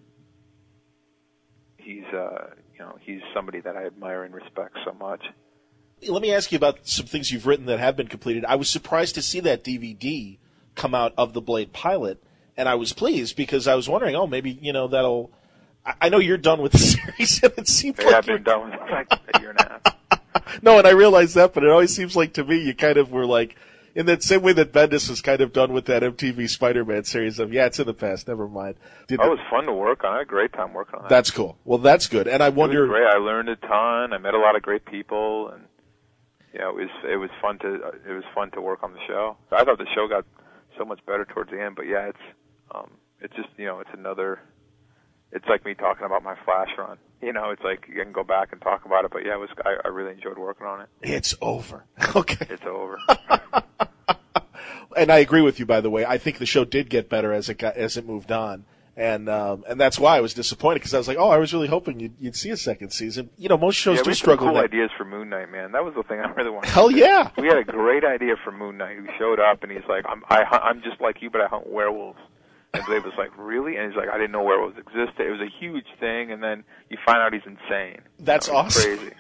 he's somebody that I admire and respect so much. Let me ask you about some things you've written that have been completed. I was surprised to see that DVD come out of the Blade pilot, and I was pleased because I was wondering, maybe, that'll... I know you're done with the series, and it seems like I've been done with it like a year and a half. No, and I realize that, but it always seems like to me you kind of were like, in that same way that Bendis was kind of done with that MTV Spider-Man series of, it's in the past, never mind. It was fun to work on. I had a great time working on that. That's cool. Well, that's good. And I wonder... It was great. I learned a ton. I met a lot of great people, and it was fun to work on the show. I thought the show got so much better towards the end, but it's just, it's another... It's like me talking about my Flash run. It's like you can go back and talk about it, but I really enjoyed working on it. It's over. Okay. It's over. And I agree with you, by the way. I think the show did get better as it moved on, and that's why I was disappointed, because I was like, I was really hoping you'd see a second season. Most shows do struggle. Cool ideas for Moon Knight, man. That was the thing I really wanted. Hell yeah! We had a great idea for Moon Knight, who showed up and he's like, I'm just like you, but I hunt werewolves. And Dave was like, really? And he's like, I didn't know werewolves existed. It was a huge thing, and then you find out he's insane. That's awesome. Crazy.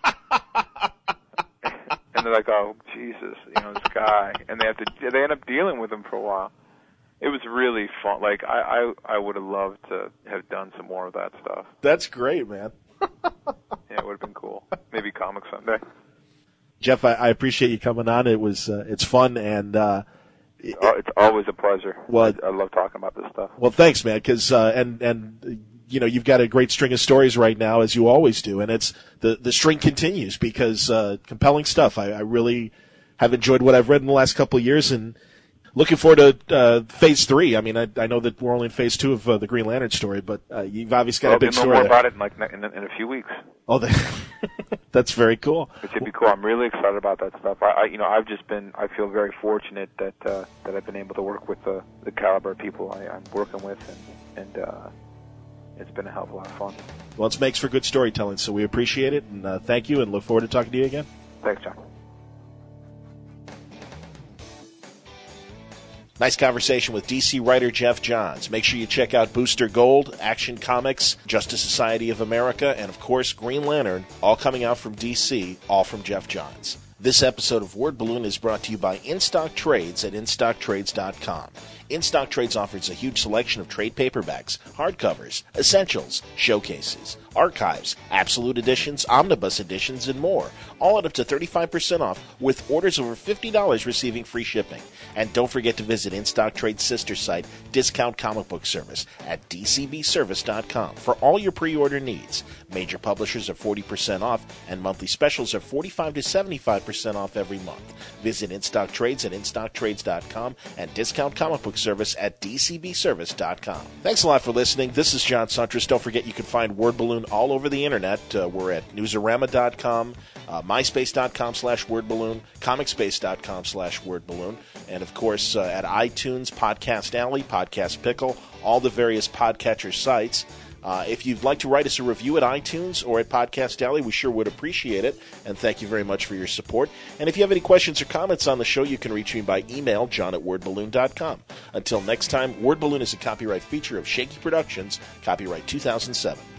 And they're like, oh, Jesus, this guy. And they end up dealing with him for a while. It was really fun. Like, I would have loved to have done some more of that stuff. That's great, man. Yeah, it would have been cool. Maybe Comic Sunday. Jeff, I appreciate you coming on. It's fun, and it's always a pleasure. Well, I love talking about this stuff. Well, thanks, man. Because you've got a great string of stories right now, as you always do, and it's the string continues because compelling stuff. I really have enjoyed what I've read in the last couple of years, and Looking forward to Phase 3. I mean, I know that we're only in Phase 2 of the Green Lantern story, but you've obviously got a big story more there. about it in a few weeks. Oh, that's very cool. It should be cool. I'm really excited about that stuff. I feel very fortunate that I've been able to work with the caliber of people I'm working with, and it's been a hell of a lot of fun. Well, it makes for good storytelling, so we appreciate it, and thank you, and look forward to talking to you again. Thanks, John. Nice conversation with DC writer Geoff Johns. Make sure you check out Booster Gold, Action Comics, Justice Society of America, and, of course, Green Lantern, all coming out from DC, all from Geoff Johns. This episode of Word Balloon is brought to you by InStock Trades at InStockTrades.com. InStock Trades offers a huge selection of trade paperbacks, hardcovers, essentials, showcases, archives, absolute editions, omnibus editions, and more, all at up to 35% off with orders over $50 receiving free shipping. And don't forget to visit InStock Trade's sister site, Discount Comic Book Service, at DCBService.com for all your pre-order needs. Major publishers are 40% off, and monthly specials are 45 to 75% off every month. Visit InStock Trades at InStockTrades.com and Discount Comic Book Service at DCBService.com. Thanks a lot for listening. This is John Suntress. Don't forget you can find Word Balloon all over the internet. We're at Newsarama.com, MySpace.com/WordBalloon, ComicSpace.com/WordBalloon, and of course at iTunes, Podcast Alley, Podcast Pickle, all the various podcatcher sites. If you'd like to write us a review at iTunes or at Podcast Alley, we sure would appreciate it, and thank you very much for your support. And if you have any questions or comments on the show, you can reach me by email, john@wordballoon.com. Until next time, Word Balloon is a copyright feature of Shaky Productions, copyright 2007.